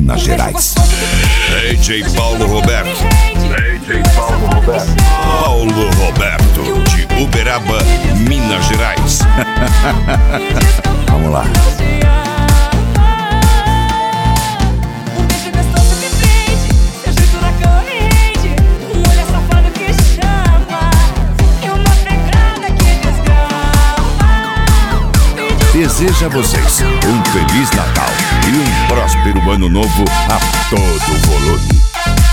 Minas Gerais. DJ Paulo Roberto. Paulo Roberto, de Uberaba, Minas Gerais. Vamos lá. Desejo a vocês um Feliz Natal e um próspero Ano Novo a todo volume.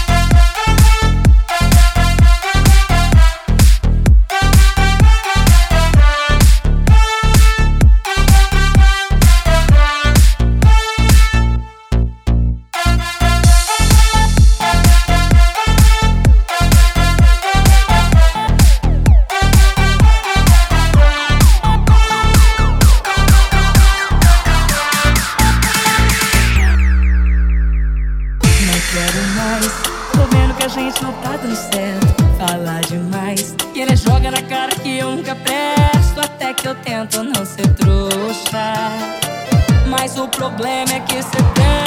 Tô vendo que a gente não tá dando certo. Falar demais, querer jogar na cara que eu nunca presto. Até que eu tento não ser trouxa, mas o problema é que cê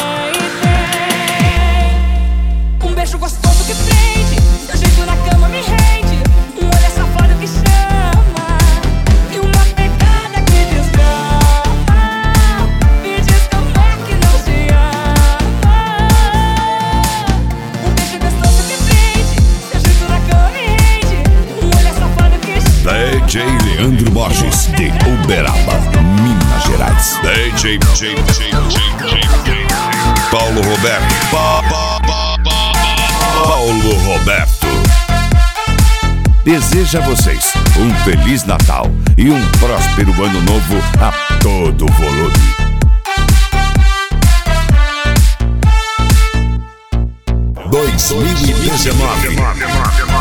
tem um beijo gostoso que prende, seu jeito na cama me rende, um olhar safado que chama e uma pegada que desgrama. Me diz como é que não se ama. Um beijo gostoso que prende, seu jeito na cama me rende, um olhar safado que chama. DJ Leandro Borges, de Uberaba, Minas Gerais. DJ Paulo Roberto. Paulo Roberto. Desejo a vocês um Feliz Natal e um próspero Ano Novo a todo volume. Dois mil e 2019.